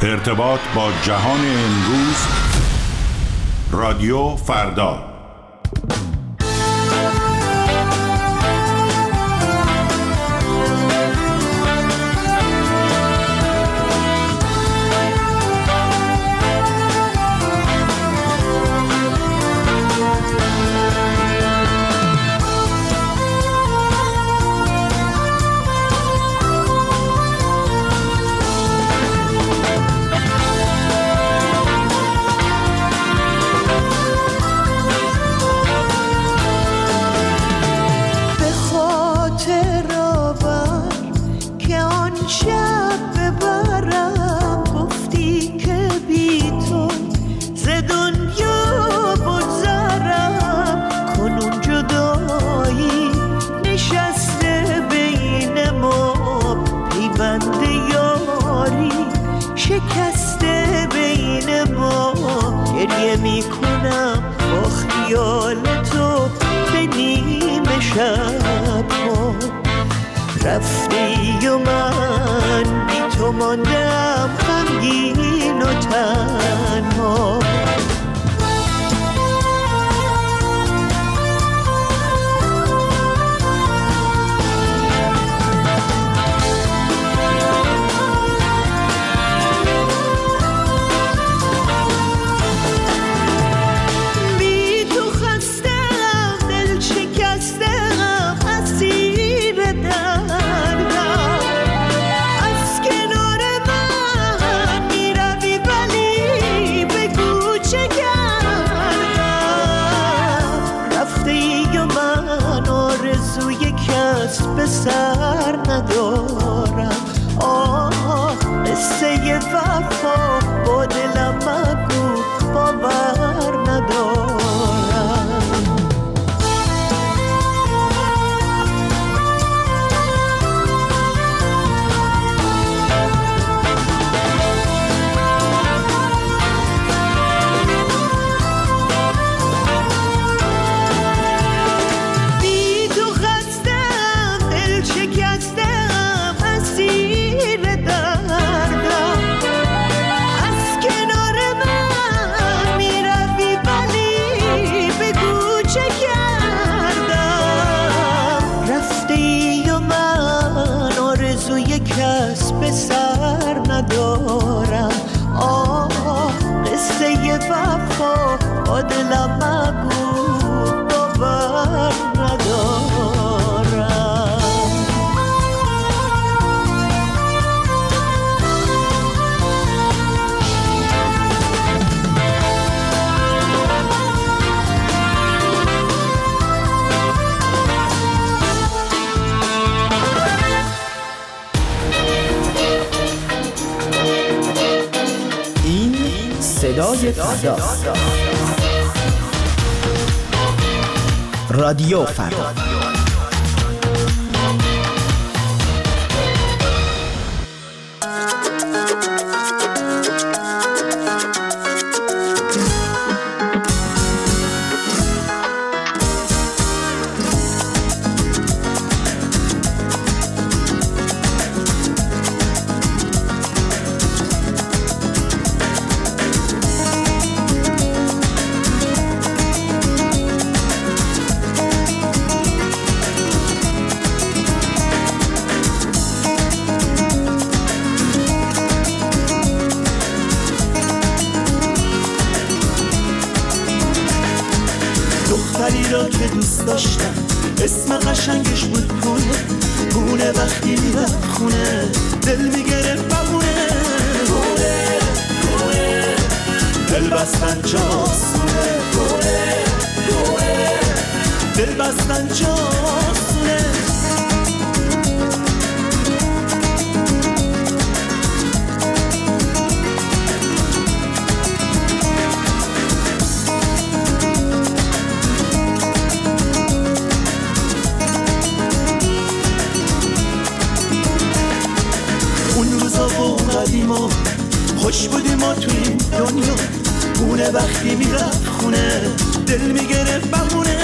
ارتباط با جهان امروز، رادیو فردا. شکسته بین ما گریه میکنم با خیال تو به نیمه شب ها. رفتی و من بی تو ماندم غمگین و تنها. به سر ندارم قصه وفا با دلم مگو باور ندارم. کس به سر ندارم قصه وفا با دلم مگو باور ندارم. صدای فردا، رادیو فردا. دختری را که دوست داشتم اسم قشنگش بود پونه وقتی میرفت خونه دل میگرفت بمونه پونه دل بستن جاسونه پونه دل بستن جاسونه. قدیما خوش بودیم ما تو این دنیا پونه وقتی میرفت خونه دل میگرفت بمونه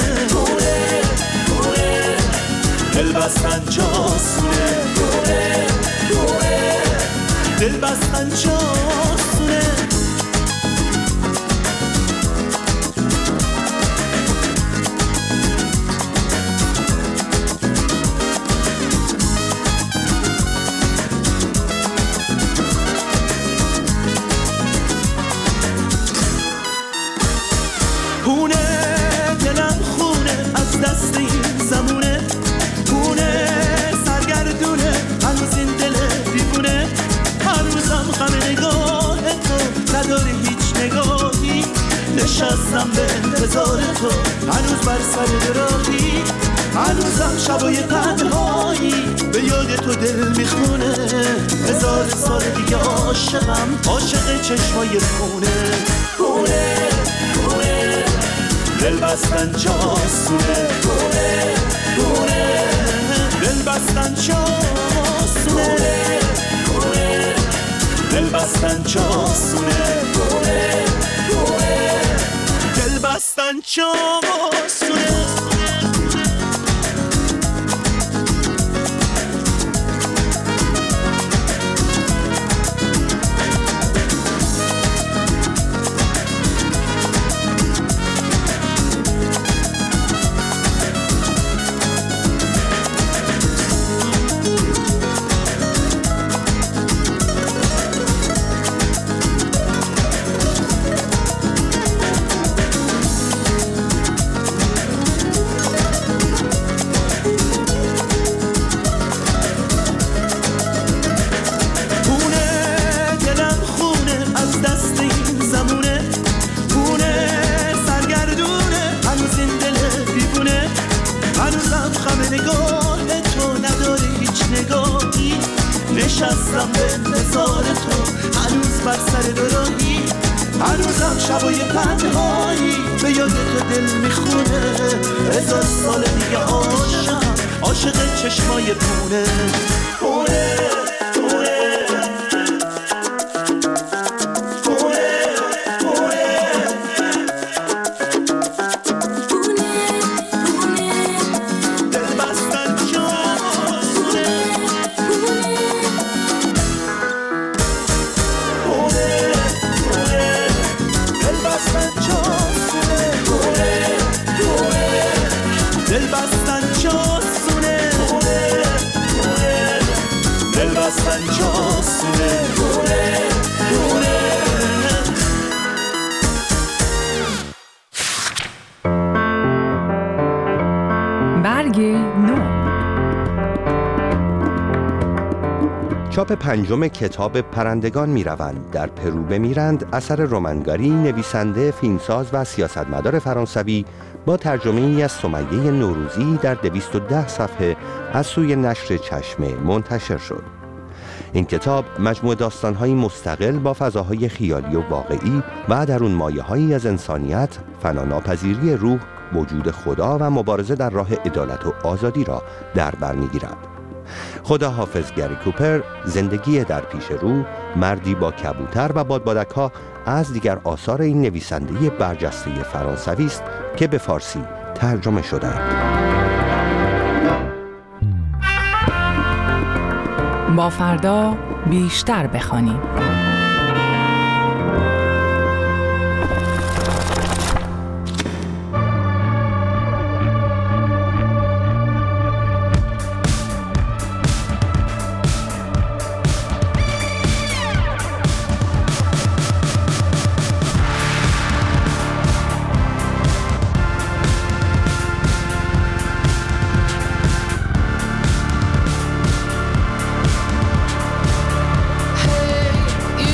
پونه دل بستن جاسونه پونه دل بستن چاسونه نشستم به انتظار تو هنوز بر سر راهی هنوزم شبای تنهایی به یاد تو دل میخونه 1000 سال دیگه عاشقم عاشق چشمای خونه خونه خونه دل بستن چاسونه خونه خونه دل بستن چاسونه خونه دل بستن چاسونه خونه دل بستن چاسونه نشستم به انتظار تو هنوز بر سر راهی هنوزم شبای تنهایی به یاد تو دل میخونه 1000 سال دیگه عاشق چشمای پونه پونه چاپ 5 کتاب پرندگان میروند در پرو بمیرند اثر رومنگاری نویسنده، فیلمساز و سیاستمدار فرانسوی با ترجمه ای از سمیه نوروزی در 210 صفحه از سوی نشر چشمه منتشر شد. این کتاب مجموعه داستان‌های مستقل با فضاهای خیالی و واقعی و در اون مایه‌هایی از انسانیت، فناناپذیری روح، وجود خدا و مبارزه در راه عدالت و آزادی را در بر می‌گیرد. خداحافظ گری کوپر، زندگی در پیش رو، مردی با کبوتر و بادبادک‌ها از دیگر آثار این نویسنده برجسته فرانسوی است که به فارسی ترجمه شده. با فردا بیشتر بخوانیم. You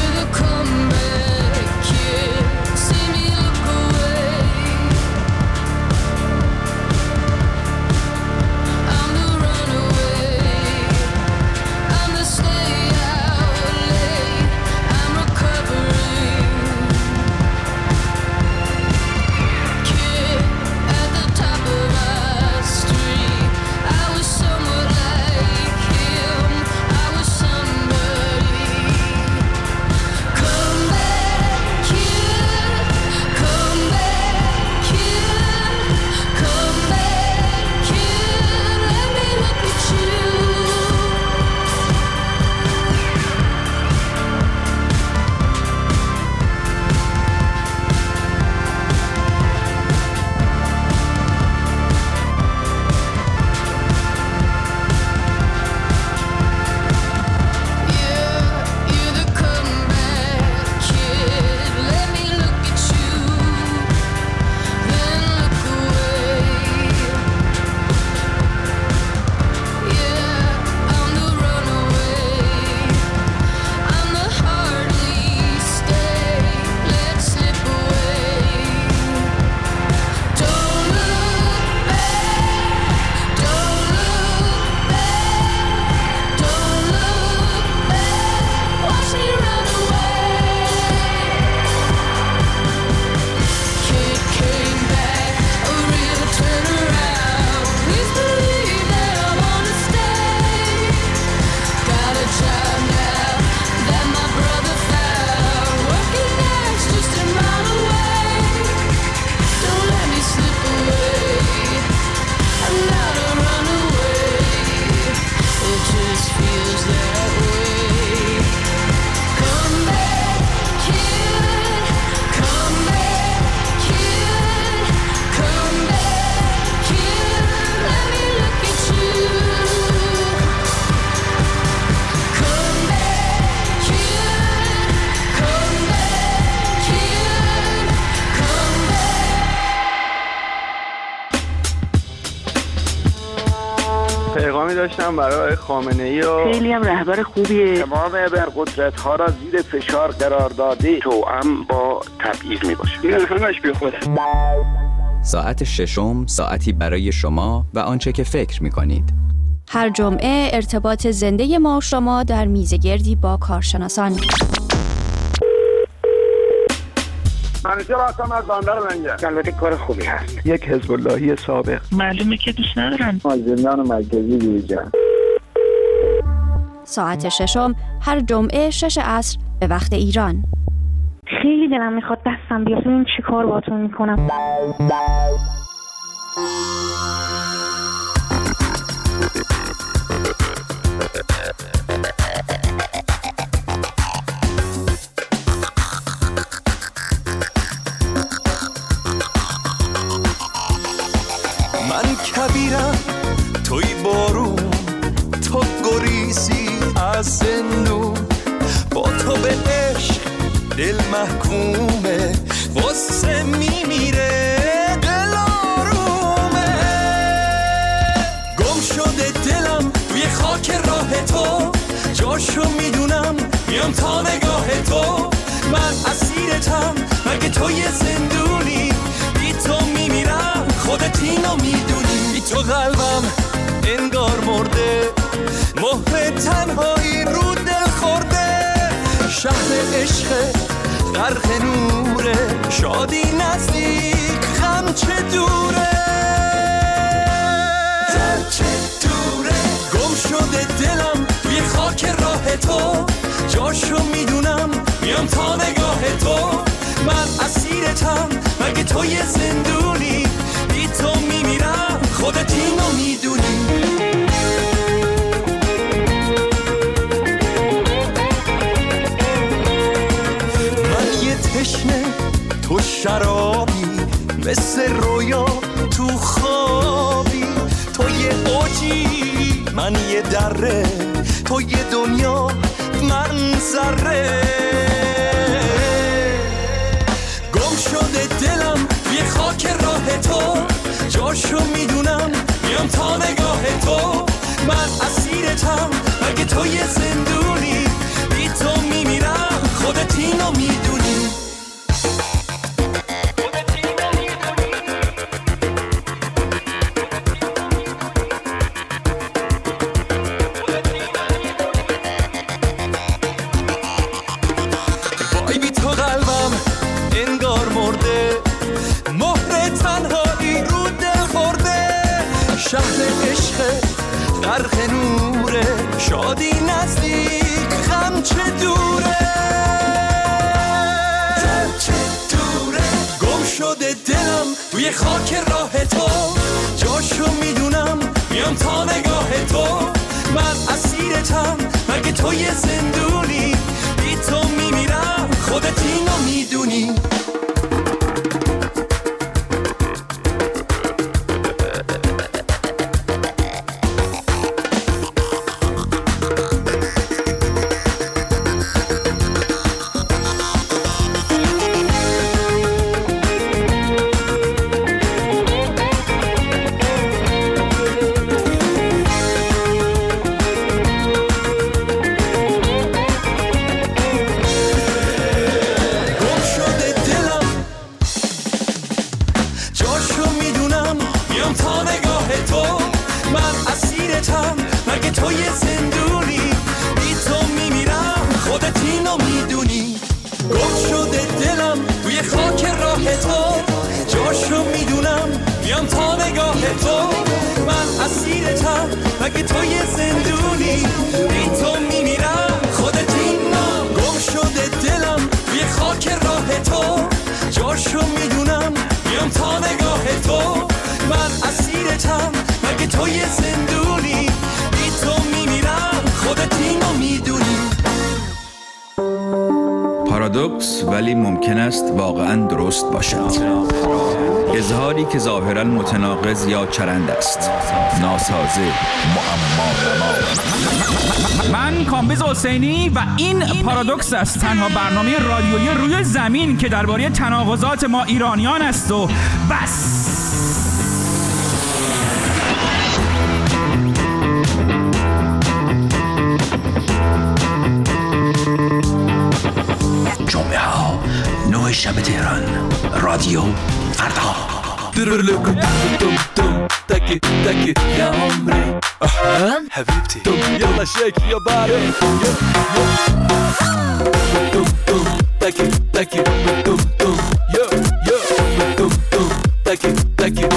داشتم برای خامنه‌ای و خیلی هم رهبر خوبیه. تمام ابرقدرت‌ها را زیر فشار قرار داده، توأم با تبعیض میباشه. این همش بیخوده. ساعت ششم، ساعتی برای شما و آنچه که فکر می‌کنید. هر جمعه ارتباط زنده ما و شما در میزگردی با کارشناسان. منیجر هستم از بندر لنگر. البته کار خوبی هست. یک حزب اللهی سابق. معلومه که دوست ندارن. زندان مرکزی دیجان. ساعت ششم هر جمعه 6 عصر به وقت ایران. خیلی دلم میخواد دستم بیاد ببینم چی کار باهاتون میکنم. من کبیرم توی بارون، تو گریزی از زندون، با تو به عشق دل محکومه، واسه میمیره دل آرومه. گم شده دلم توی خاک راه تو، جاشو میدونم میام تا نگاه تو. من اسیرتم مگه تو یه زندونی، بی تو میمیرم خودت اینو میدونی. بی تو قلبم انگار مرده، مهر تنهایی رو دل خورده. شهر عشق غرق نوره، شادی نزدیک غم چه دوره. چه دوره گم شده دلم توی خاک راه تو، جاشو میدونم میام تا نگاه تو. من اسیرتم مگه تو یه زندونی، بی تو میمیرم خودت اینو میدونی. من یه تشنه تو شرابی، مثل رویا تو خوابی. تو یه اوجی من یه دره، تو یه دنیا من ذره. گم شده دلم توی خاک راه تو، جاشو میدونم میام تا نگاه تو. من اسیرتم مگه تو یه زندونی، بی تو میمیرم خودت اینو میدونی. وای بی تو قلبم انگار مرده، مهر تنهایی رو دل خورده. شهر عشق غرق نوره، شادی نزدیک غم چه دوره. چه دوره گم شده دلم توی خاک راه تو، جاشو میدونم میام تا نگاه تو. من اسیرتم مگه تو یه زندونی، بی تو میمیرم خودت اینو میدونی. مگه تو یه زندونی، بی تو میمیرم خودت اینو. گم شده دلم توی خاک راه تو، جاشو میدونم میام تا نگاه تو. من اسیرتم مگه تو یه زندونی، بی تو میمیرم خودت اینو میدونی. پارادوکس ولی ممکن است واقعا درست باشد. اظهاری که ظاهراً متناقض یا چرند است، ناسازه، معما. من کامبیز حسینی و این پارادوکس است، تنها برنامه رادیویی روی زمین که درباره تناقضات ما ایرانیان است و بس. شب تهران. رادیو فردا. تاكي تاكي يا عمري حبيبتي يلا شيك يا باري تاكي تاكي يا تاكي تاكي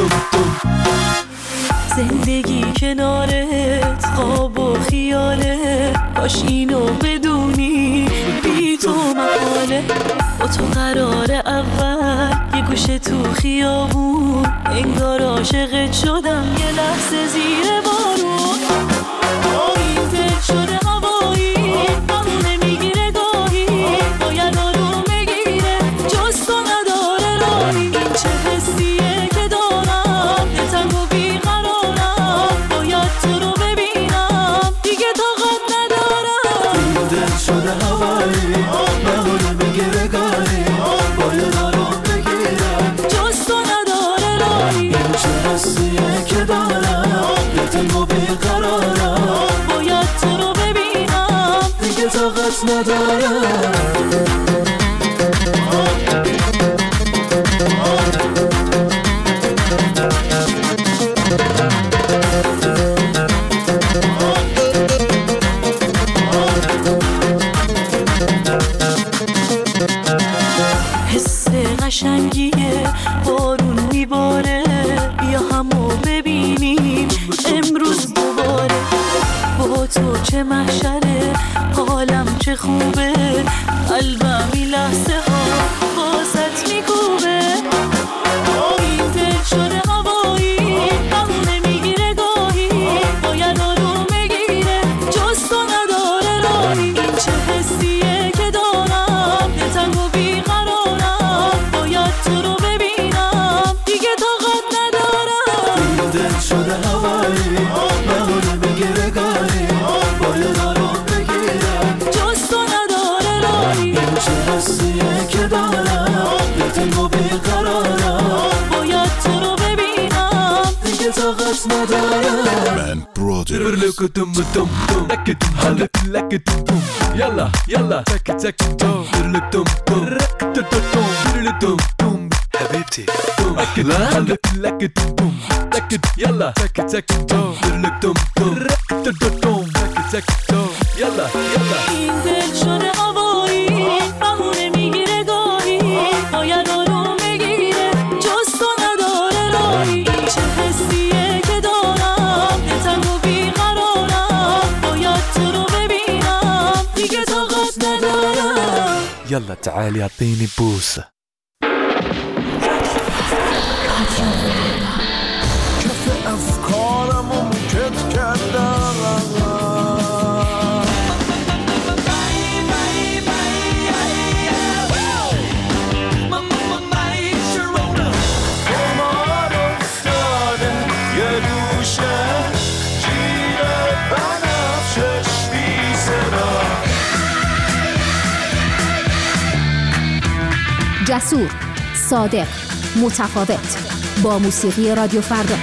زندگی کنارت خواب و خیاله، باش اینو بدونی بی تو محاله. با تو قرار اول یه گوشه تو خیابون، انگار عاشقت شدم یه لحظه زیر بارون. این دل شده هوایی همونه میگیره گاهی، باید آروم بگیره جز تو نداره راهی. این چه حسیه که دارم یه تنگ و بیقرارم، باید تو رو ببینم دیگه طاقت ندارم. این دل شده هوایی همونه میگیره گاهی، باید آروم بگیره جز تو نداره راهی. این چه حسیه که دارم یه تنگ و بیقرارم، باید تو رو ببینم دیگه طاقت ندارم. حس قشنگیه بارون میباره، بیا همو ببینیم امروز دوباره. با تو چه محشره حالم چه خوبه، قلبم این لحظه ها باست میکوبه. این دل شده هوایی همونه میگیره گاهی، باید آروم بگیره جز تو نداره راهی. این چه حسیه که دارم یه تنگ و بیقرارم، باید تو رو ببینم دیگه طاقت ندارم. این دل شده هوایی همونه میگیره گاهی، باید آروم بگیره جز تو نداره راهی. این چه حسیه که دارم یه تنگ و بیقرارم، باید تو رو ببینم دیگه طاقت ندارم. من برادر يلا يلا تك تك حبيبتي يلا تك تك يلا يلا. این دل شده هوایی همونه میگیره گاهی، باید آروم بگیره جز تو نداره راهی. این چه حسیه که دارم یه تنگ و بیقرارم، باید تو رو ببینم دیگه طاقت ندارم. يلا تعالي اعطيني بوسه. کف افکارمو موکت کردم، جسور، صادق، متفاوت، با موسیقی رادیو فردا.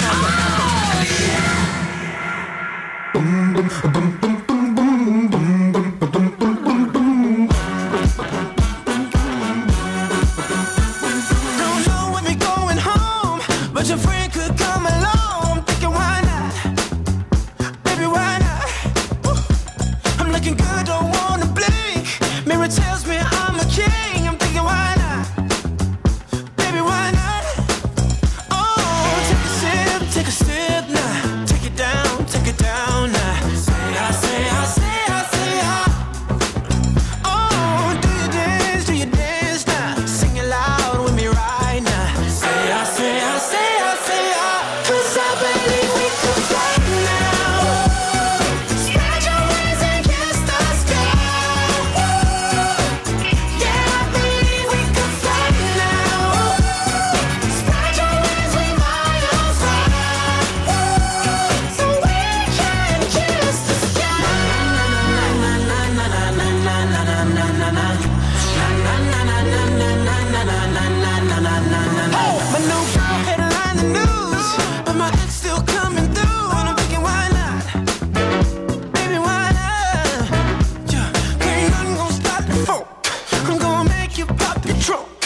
I'm gonna make you pop your trunk.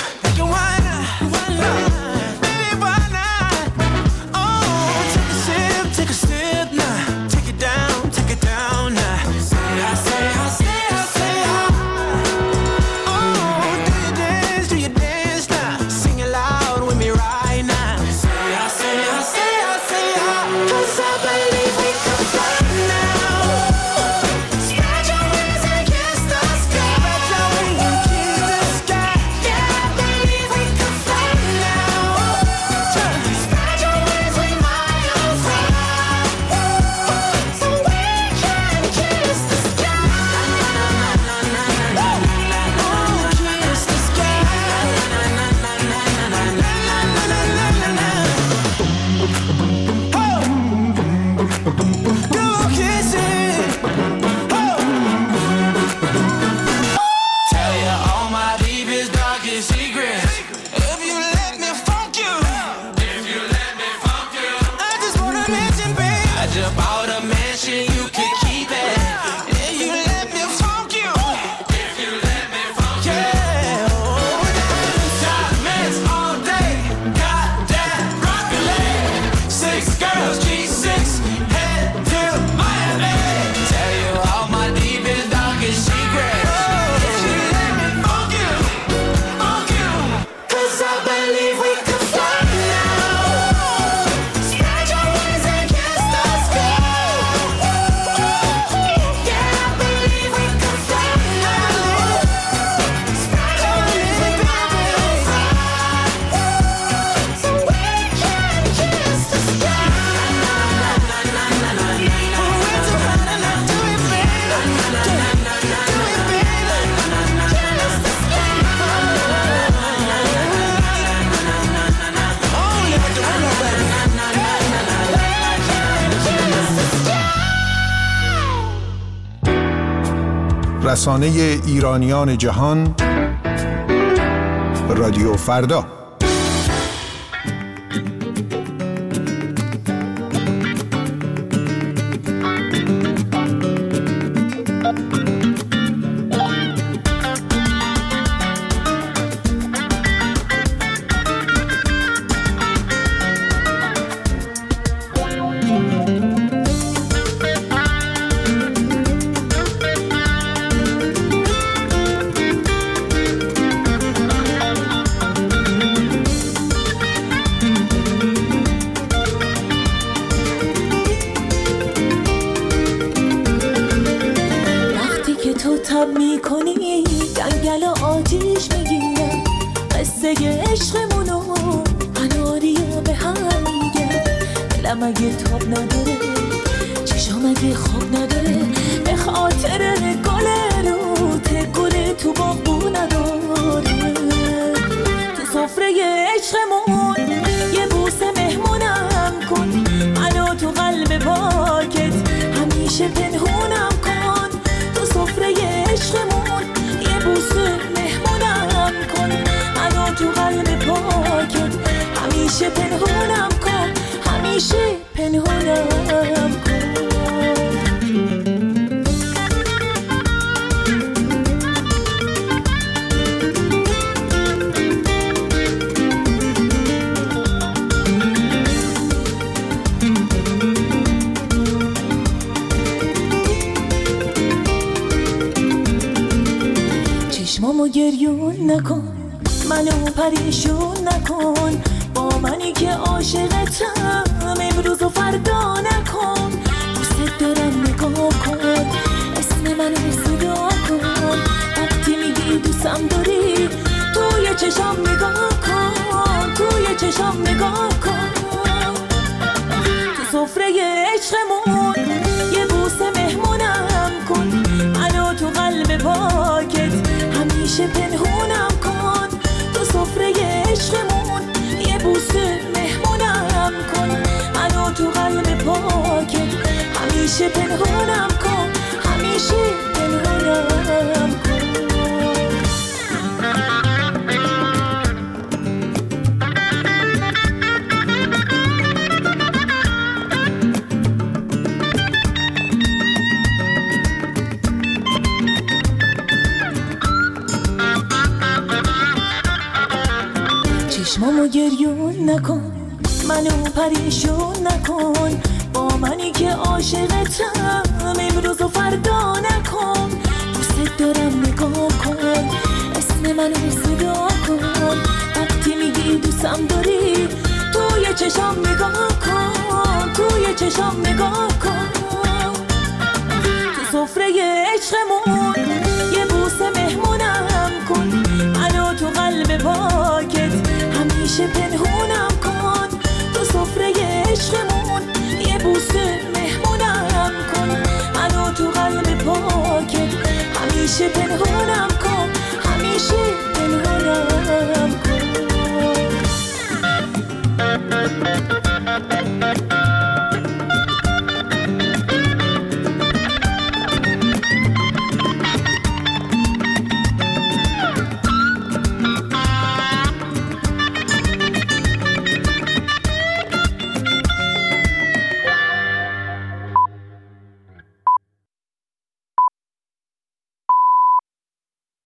رسانه ایرانیان جهان رادیو فردا. چشمامو گریون نکن، منو پریشون نکن، با منی که عاشقتم امروز و فردا نکن. دوست دارم نگاه کن، اسم منو صدا کن، وقتی میگی دوستم داری توی چشام نگاه کن، توی چشام نگاه کن. تو سفره عشقمون یه بوسه مهمونم کن، منو تو قلب پاکت همیشه پنهونم کن. تو سفره عشقمون یه بوسه مهمونم کن، منو تو قلب پاکت همیشه پنهونم کن، همیشه پنهونم کن. چشمامو گریون نکن، منو پریشون نکن، با منی که عاشقتم امروز و فردا نکن. دوست دارم نگاه کن، اسم منو صدا کن، وقتی میگی دوستم داری توی چشام نگاه کن، توی چشام نگاه کن. تو سفره عشقمون یه بوسه مهمونم کن، منو تو قلب پاکت همیشه پنهونم کن. تو سفره عشقمون یه بوسه مهمونم کن، منو تو قلب پاکت همیشه پنهونم کن، همیشه